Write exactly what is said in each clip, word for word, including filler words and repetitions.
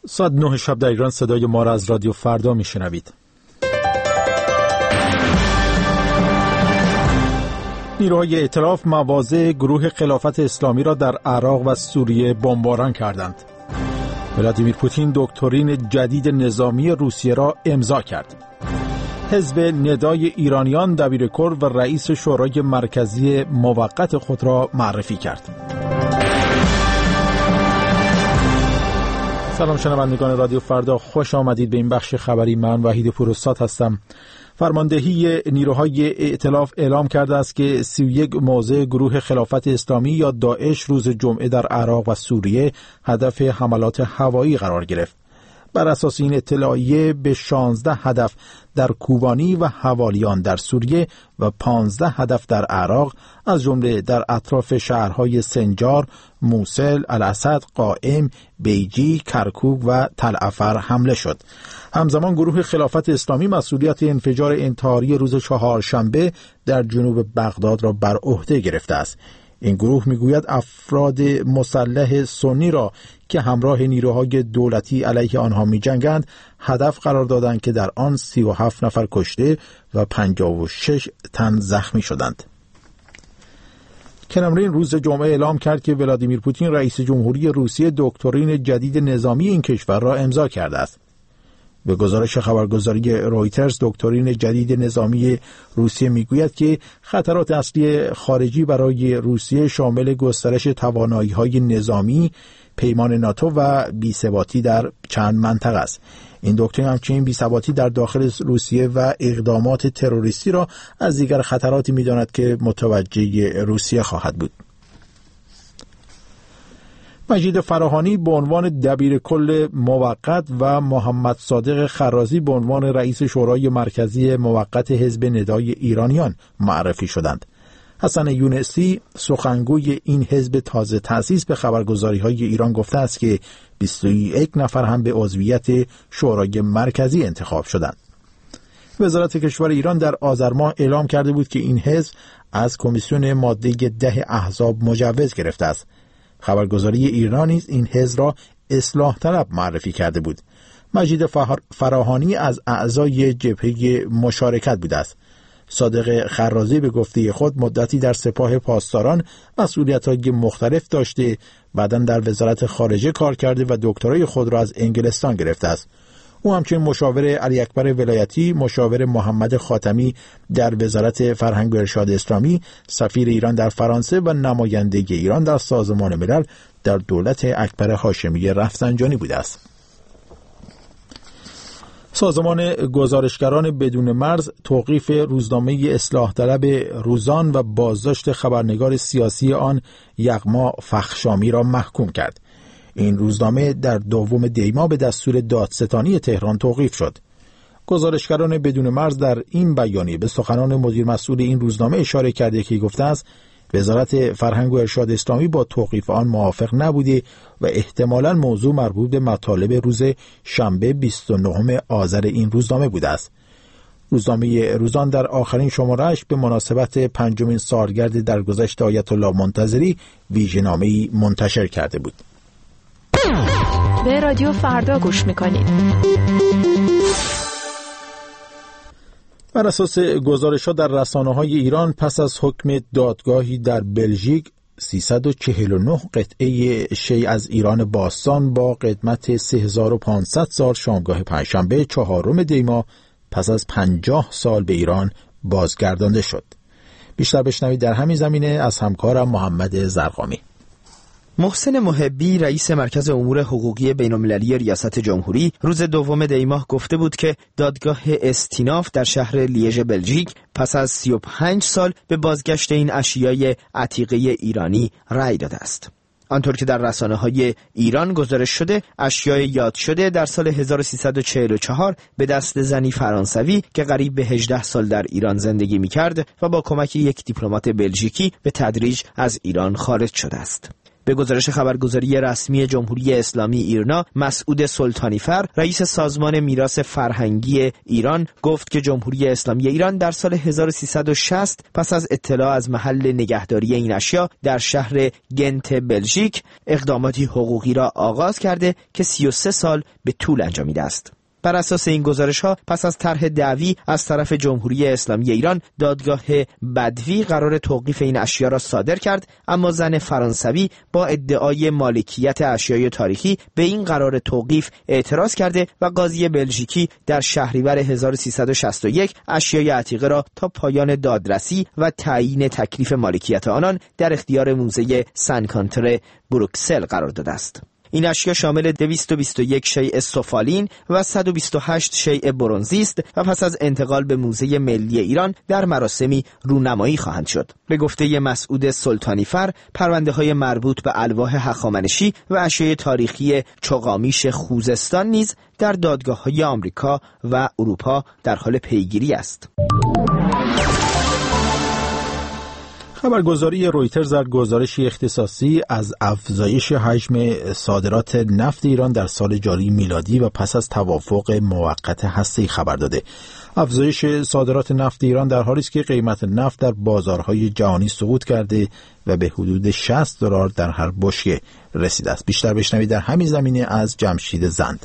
ساعت نه شب در ایران صدای ما را از رادیو فردا میشنوید. نیروهای ائتلاف مواضع گروه خلافت اسلامی را در عراق و سوریه بمباران کردند. ولادیمیر پوتین دکترین جدید نظامی روسیه را امضا کرد. حزب ندای ایرانیان دبیرکل و رئیس شورای مرکزی موقت خود را معرفی کرد. سلام شنوندگان رادیو فردا، خوش آمدید به این بخش خبری. من وحید پوراستاد هستم. فرماندهی نیروهای ائتلاف اعلام کرده است که سی و یک موضع گروه خلافت اسلامی یا داعش روز جمعه در عراق و سوریه هدف حملات هوایی قرار گرفت. بر اساس این اطلاعیه به شانزده هدف در کوبانی و حوالیان در سوریه و پانزده هدف در عراق از جمله در اطراف شهرهای سنجار، موصل، الاسد، قائم، بیجی، کرکوک و تل افر حمله شد. همزمان گروه خلافت اسلامی مسئولیت انفجار انتحاری روز چهارشنبه در جنوب بغداد را بر عهده گرفته است. این گروه میگوید افراد مسلح سنی را که همراه نیروهای دولتی علیه آنها می‌جنگند هدف قرار دادند که در آن سی و هفت نفر کشته و پنجاه و شش تن زخمی شدند. کرملین روز جمعه اعلام کرد که ولادیمیر پوتین رئیس جمهوری روسیه دکترین جدید نظامی این کشور را امضا کرده است. به گزارش خبرگزاری رویترز، دکترین جدید نظامی روسیه میگوید که خطرات اصلی خارجی برای روسیه شامل گسترش توانایی‌های نظامی، پیمان ناتو و بی‌ثباتی در چند منطقه است. این دکترین همچنین بی‌ثباتی در داخل روسیه و اقدامات تروریستی را از دیگر خطراتی می‌داند که متوجه روسیه خواهد بود. مجید فراهانی به عنوان دبیرکل موقت و محمد صادق خرازی به عنوان رئیس شورای مرکزی موقت حزب ندای ایرانیان معرفی شدند. حسن یونسی سخنگوی این حزب تازه تأسیس به خبرگزاری‌های ایران گفته است که بیست و یک نفر هم به عضویت شورای مرکزی انتخاب شدند. وزارت کشور ایران در آذر ماه اعلام کرده بود که این حزب از کمیسیون ماده ده احزاب مجوز گرفته است. خبرگزاری ایران نیز این حزب را اصلاح طلب معرفی کرده بود. مجید فراهانی از اعضای جبهه مشارکت بوده است. صادق خرازی به گفته خود مدتی در سپاه پاسداران مسئولیت‌های مختلف داشته، بعداً در وزارت خارجه کار کرده و دکترای خود را از انگلستان گرفته است. او همچنین مشاور علی اکبر ولایتی، مشاور محمد خاتمی در وزارت فرهنگ و ارشاد اسلامی، سفیر ایران در فرانسه و نمایندگی ایران در سازمان ملل در دولت اکبر هاشمی رفسنجانی بوده است. سازمان گزارشگران بدون مرز توقیف روزنامه اصلاح طلب روزان و بازداشت خبرنگار سیاسی آن یغما فخشامی را محکوم کرد. این روزنامه در دوم دی ماه به دستور دادستانی تهران توقیف شد. گزارشگران بدون مرز در این بیانیه به سخنان مدیر مسئول این روزنامه اشاره کرده که گفته است وزارت فرهنگ و ارشاد اسلامی با توقیف آن موافق نبوده و احتمالاً موضوع مربوط به مطالب روز شنبه بیست و نهم آذر این روزنامه بوده است. روزنامه روزان در آخرین شماره‌اش به مناسبت پنجمین سالگرد درگذشت آیت الله منتظری ویژه‌نامه‌ای منتشر کرده بود. به رادیو فردا گوش میکنید. بر اساس گزارش‌ها در رسانه‌های ایران پس از حکم دادگاهی در بلژیک سیصد و چهل و نه قطعه شی از ایران باستان با قدمت سه هزار و پانصد سال شامگاه پنجشنبه چهارم دی ماه پس از پنجاه سال به ایران بازگردانده شد. بیشتر بشنوید در همین زمینه از همکارم محمد زرقامی. محسن محبی رئیس مرکز امور حقوقی بین‌المللی ریاست جمهوری روز دوم دی ماه گفته بود که دادگاه استیناف در شهر لیژ بلژیک پس از سی و پنج سال به بازگشت این اشیای عتیقه ایرانی رأی داده است. آنطور که در رسانه‌های ایران گزارش شده، اشیای یاد شده در سال هزار و سیصد و چهل و چهار به دست زنی فرانسوی که قریب به هجده سال در ایران زندگی می‌کرد و با کمک یک دیپلمات بلژیکی به تدریج از ایران خارج شده است. به گزارش خبرگزاری رسمی جمهوری اسلامی ایرنا، مسعود سلطانیفر، رئیس سازمان میراث فرهنگی ایران، گفت که جمهوری اسلامی ایران در سال هزار و سیصد و شصت پس از اطلاع از محل نگهداری این اشیا در شهر گنت بلژیک اقداماتی حقوقی را آغاز کرده که سی و سه سال به طول انجامیده است. بر اساس این گزارش‌ها پس از طرح دعوی از طرف جمهوری اسلامی ایران، دادگاه بدوی قرار توقیف این اشیا را صادر کرد، اما زن فرانسوی با ادعای مالکیت اشیای تاریخی به این قرار توقیف اعتراض کرده و قاضی بلژیکی در شهریور هزار و سیصد و شصت و یک اشیای عتیقه را تا پایان دادرسی و تعیین تکلیف مالکیت آنان در اختیار موزه سن-کانتر بروکسل قرار داده است. این اشیا شامل دویست و بیست و یک شیء سفالین و صد و بیست و هشت شیء برنزی است و پس از انتقال به موزه ملی ایران در مراسمی رونمایی خواهند شد. به گفته مسعود سلطانیفر، پرونده‌های مربوط به الواح هخامنشی و اشیای تاریخی چوغامیش خوزستان نیز در دادگاه‌های آمریکا و اروپا در حال پیگیری است. خبرگزاری رویترز در گزارشی اختصاصی از افزایش حجم صادرات نفت ایران در سال جاری میلادی و پس از توافق موقت هسته‌ای خبر داده. افزایش صادرات نفت ایران در حالی است که قیمت نفت در بازارهای جهانی سقوط کرده و به حدود شصت دلار در هر بشکه رسیده است. بیشتر بشنوید در همین زمینه از جمشید زند.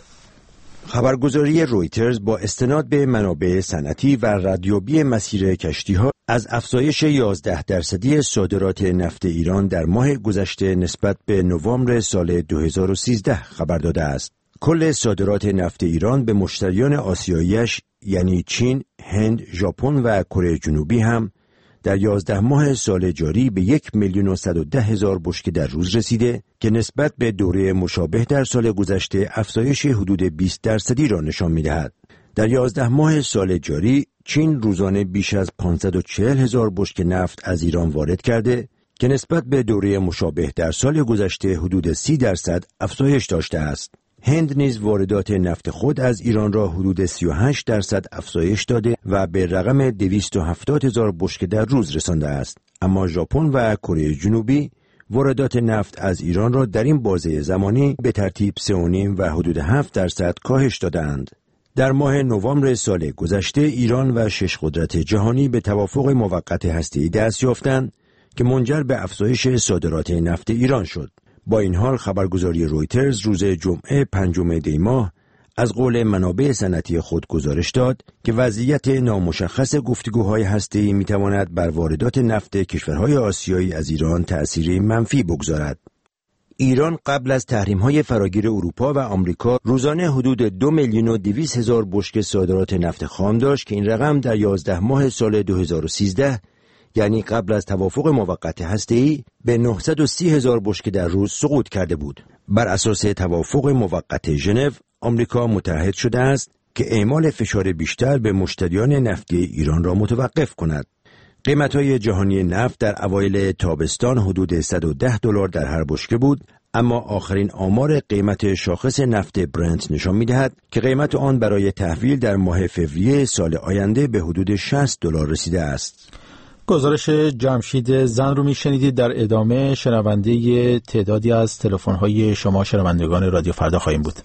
خبرگزاری رویترز با استناد به منابع صنعتی و ردیابی مسیر کشتی‌ها از افزایش یازده درصدی صادرات نفت ایران در ماه گذشته نسبت به نوامبر سال دو هزار و سیزده خبر داده است. کل صادرات نفت ایران به مشتریان آسیایی‌اش یعنی چین، هند، ژاپن و کره جنوبی هم در یازده ماه سال جاری به یک میلیون و صد و ده هزار بشکه در روز رسیده که نسبت به دوره مشابه در سال گذشته افزایش حدود بیست درصدی را نشان می‌دهد. در یازده ماه سال جاری چین روزانه بیش از پانصد و چهل هزار بشکه نفت از ایران وارد کرده که نسبت به دوره مشابه در سال گذشته حدود سی درصد افزایش داشته است. هند نیز واردات نفت خود از ایران را حدود سی و هشت درصد افزایش داده و به رقم دویست و هفتاد هزار بشکه در روز رسانده است. اما ژاپن و کره جنوبی واردات نفت از ایران را در این بازه زمانی به ترتیب سه و نیم و حدود هفت درصد کاهش دادند. در ماه نوامبر سال گذشته ایران و شش قدرت جهانی به توافق موقت هسته‌ای دست یافتند که منجر به افزایش صادرات نفت ایران شد. با این حال خبرگزاری رویترز روز جمعه پنجم دی ماه از قول منابع صنعتی خود گزارش داد که وضعیت نامشخص گفتگوهای هسته‌ای می‌تواند بر واردات نفت کشورهای آسیایی از ایران تأثیری منفی بگذارد. ایران قبل از تحریم‌های فراگیر اروپا و آمریکا روزانه حدود دو میلیون و دویست هزار بشکه صادرات نفت خام داشت که این رقم در یازده ماه سال دو هزار و سیزده یعنی قبل از توافق موقت هسته‌ای به نهصد و سی هزار بشکه در روز سقوط کرده بود. بر اساس توافق موقت ژنو، آمریکا متعهد شده است که اعمال فشار بیشتر به مشتریان نفتی ایران را متوقف کند. قیمت‌های جهانی نفت در اوایل تابستان حدود صد و ده دلار در هر بشکه بود، اما آخرین آمار قیمت شاخص نفت برنت نشان می‌دهد که قیمت آن برای تحویل در ماه فوریه سال آینده به حدود شصت دلار رسیده است. گزارش جمشید زن رو میشنیدید. در ادامه شنونده تعدادی از تلفن‌های شما شنوندگان رادیو فردا خواهیم بود.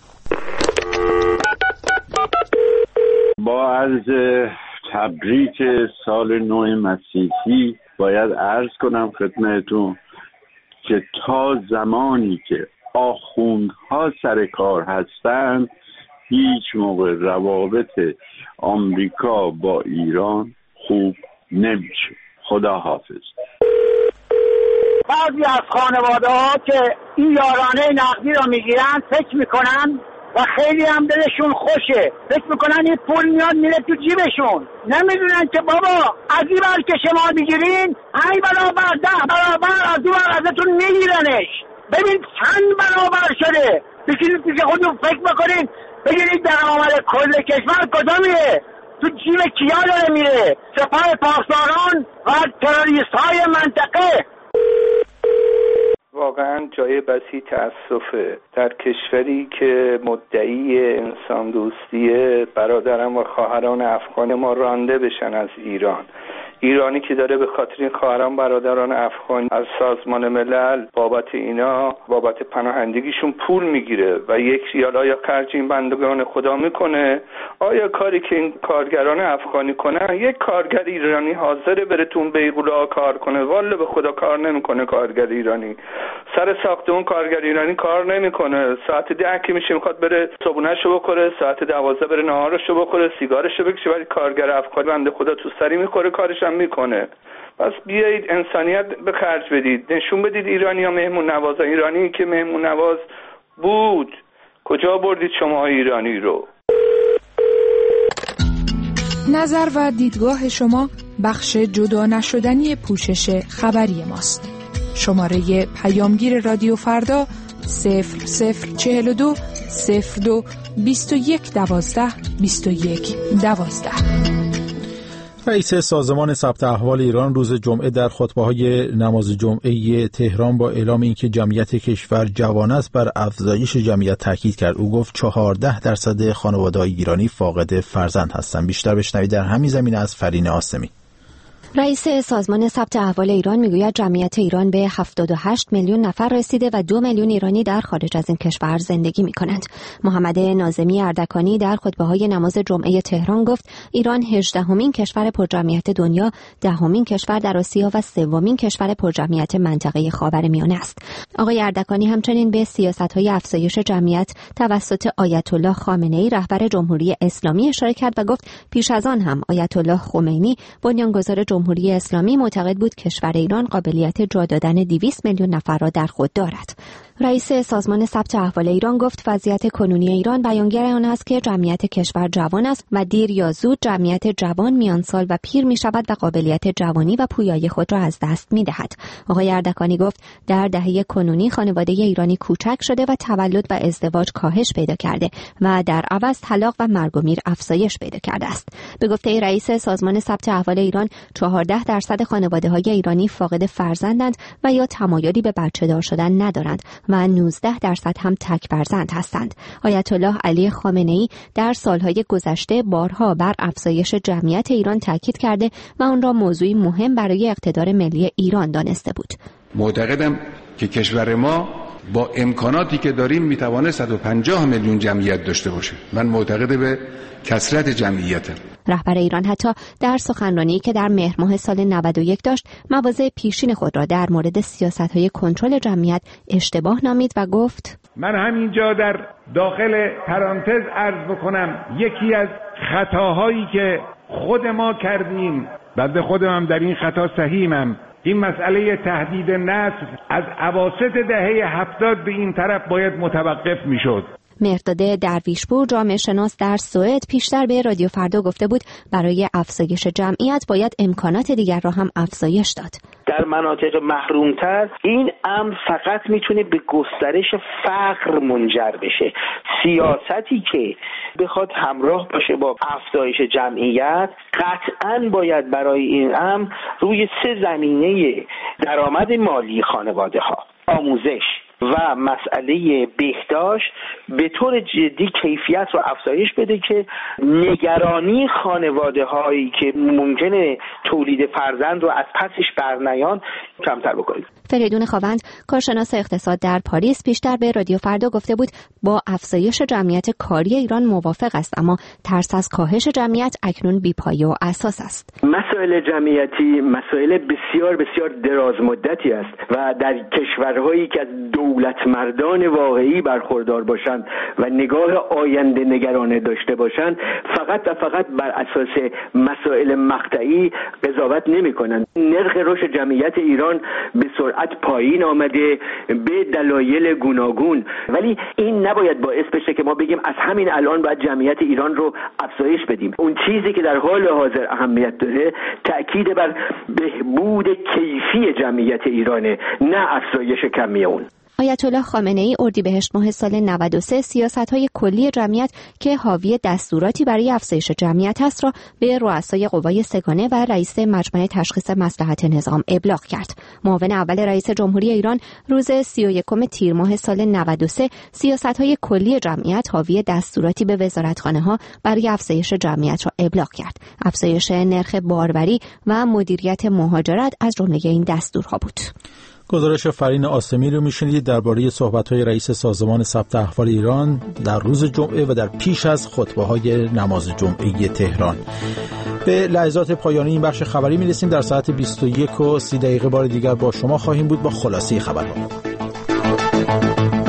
با عرض تبریک سال نو مسیحی باید عرض کنم خدمتتون که تا زمانی که آخوندها سر کار هستند هیچ موقع روابط آمریکا با ایران خوب نمیشه. خدا حافظ. بعضی از خانواده ها که این یارانه نقدی را میگیرن فکر میکنن و خیلی هم دلشون خوشه، فکر میکنن این پول میاد میره تو جیبشون، نمیدونن که بابا از این بر که شما میگیرین هی برابر ده برابر از اون بر ازتون میگیرنش. ببین چند برابر شده. بشینید پیش خودتون فکر بکنین بگیرید درآمد کل کشور کدومیه، تو جیب کیا داره میره؟ سپاه پاسداران و تروریست های منطقه. واقعا جای بسی تأسفه در کشوری که مدعی انسان دوستیه برادران و خواهران افغان ما رانده بشن از ایران. ایرانی که داره به خاطر این خواهران برادران افغان از سازمان ملل بابت اینا بابت پناهندگیشون پول میگیره و یک ریال آیا خرج این بندگان خدا میکنه؟ آیا کاری که این کارگران افغانی کنن یک کارگر ایرانی حاضره بره تو اون بیغولا کار کنه؟ والا به خدا کار نمیکنه کارگر ایرانی. سر ساختمون کارگر ایرانی کار نمیکنه. ساعت ده که میشه میخواد بره صبحونه‌شو بخوره، ساعت دوازده بره نهارشو بخوره، سیگارشو بکشه، ولی کارگر افغانی بنده خدا تو سری میخوره کارش هم میکنه. پس بیایید انسانیت به خرج بدید، نشون بدید ایرانی‌ها مهمون نواز. ایرانی که مهمون نواز بود کجا بردید شما ایرانی رو؟ نظر و دیدگاه شما بخش جدا نشدنی پوشش خبری ماست. شماره پیامگیر رادیو فردا صفر صفر چهل و دو صفر دو بیست و یک دوازده بیست و یک دوازده. رئیس سازمان ثبت احوال ایران روز جمعه در خطبه‌های نماز جمعه تهران با اعلام اینکه جمعیت کشور جوان است بر افزایش جمعیت تاکید کرد. او گفت چهارده درصد خانواده‌های ایرانی فاقد فرزند هستند. بیشتر بشنوید در همین زمینه از فرین آسمی. رئیس سازمان ثبت احوال ایران میگوید جمعیت ایران به هفتاد و هشت میلیون نفر رسیده و دو میلیون ایرانی در خارج از این کشور زندگی می‌کنند. محمد ناظمی اردکانی در خطبه‌های نماز جمعه تهران گفت ایران هجدهمین کشور پرجمعیت دنیا، دهمین کشور در آسیا و سومین کشور پرجمعیت منطقه خاورمیانه است. آقای اردکانی همچنین به سیاست‌های افزایش جمعیت توسط آیت الله خامنه‌ای رهبر جمهوری اسلامی اشاره کرد و گفت پیش از آن هم آیت الله خمینی بنیانگذار جمهوری اسلامی معتقد بود کشور ایران قابلیت جا دادن دویست میلیون نفر را در خود دارد. رئیس سازمان ثبت احوال ایران گفت وضعیت کنونی ایران بیانگر آن است که جمعیت کشور جوان است و دیر یا زود جمعیت جوان میان سال و پیر می شود و قابلیت جوانی و پویایی خود را از دست می دهد. آقای اردکانی گفت در دهه کنونی خانواده ایرانی کوچک شده و تولد و ازدواج کاهش پیدا کرده و در عوض طلاق و مرگ و میر افزایش پیدا کرده است. به گفته رئیس سازمان ثبت احوال ایران چهارده درصد خانواده‌های ایرانی فاقد فرزندند و یا تمایلی به بچه‌دار شدن ندارند و نوزده درصد هم تک فرزند هستند. آیت الله علی خامنه‌ای در سالهای گذشته بارها بر افزایش جمعیت ایران تاکید کرده و آن را موضوعی مهم برای اقتدار ملی ایران دانسته بود. معتقدم که کشور ما با امکاناتی که داریم میتوانه صد و پنجاه میلیون جمعیت داشته باشه. من معتقد به کثرت جمعیتم. رهبر ایران حتی در سخنرانی که در مهر ماه سال نود و یک داشت مواضع پیشین خود را در مورد سیاست‌های کنترل جمعیت اشتباه نامید و گفت من همینجا در داخل پرانتز عرض بکنم یکی از خطاهایی که خود ما کردیم، بنده خودم هم در این خطا سهیمم، این مسئله تهدید نسل از اواسط دهه هفتاد به این طرف باید متوقف میشد. مهرداد درویشپور جامعه شناس در سوئد پیشتر به رادیو فردا گفته بود برای افزایش جمعیت باید امکانات دیگر را هم افزایش داد. در مناطق محرومتر این امر فقط میتونه به گسترش فقر منجر بشه. سیاستی که بخواد همراه باشه با افزایش جمعیت قطعاً باید برای این امر روی سه زمینه درآمد مالی خانواده ها، آموزش و مسئله بهداشت به طور جدی کیفیت رو افزایش بده که نگرانی خانواده هایی که ممکنه تولید فرزند رو از پسش برنیان کمتر بکنید. فریدون خاوند کارشناس اقتصاد در پاریس پیشتر به رادیو فردا گفته بود با افزایش جمعیت کاری ایران موافق است، اما ترس از کاهش جمعیت اکنون بی‌پایه و اساس است. مسائل جمعیتی مسائل بسیار بسیار دراز مدتی است و در کشورهایی که از دولتمردان واقعی برخوردار باشند و نگاه آینده نگرانه داشته باشند فقط و فقط بر اساس مسائل مقطعی قضاوت نمی‌کنند. نرخ رشد جمعیت ایران به سرعت پایین آمده به دلایل گوناگون، ولی این نباید باعث بشه که ما بگیم از همین الان باید جمعیت ایران رو افزایش بدیم. اون چیزی که در حال حاضر اهمیت داره تأکید بر بهبود کیفی جمعیت ایرانه، نه افزایش کمی اون. آیت الله خامنه ای اردیبهشت ماه سال نود و سه سیاست‌های کلی جمعیت که حاوی دستوراتی برای افزایش جمعیت است را به رؤسای قوای سگانه و رئیس مجمع تشخیص مصلحت نظام ابلاغ کرد. معاون اول رئیس جمهوری ایران روز سی و یکم تیر ماه سال نود و سه سیاست‌های کلی جمعیت حاوی دستوراتی به وزارتخانه‌ها برای افزایش جمعیت را ابلاغ کرد. افزایش نرخ باروری و مدیریت مهاجرت از جمله این دستورها بود. گزارش فرین آسمی رو میشنید درباره صحبت‌های رئیس سازمان ثبت احوال ایران در روز جمعه و در پیش از خطبه‌های نماز جمعه تهران. به لحظات پایانی این بخش خبری میرسیم. در ساعت بیست و یک و سی دقیقه بار دیگر با شما خواهیم بود با خلاصه خبرها.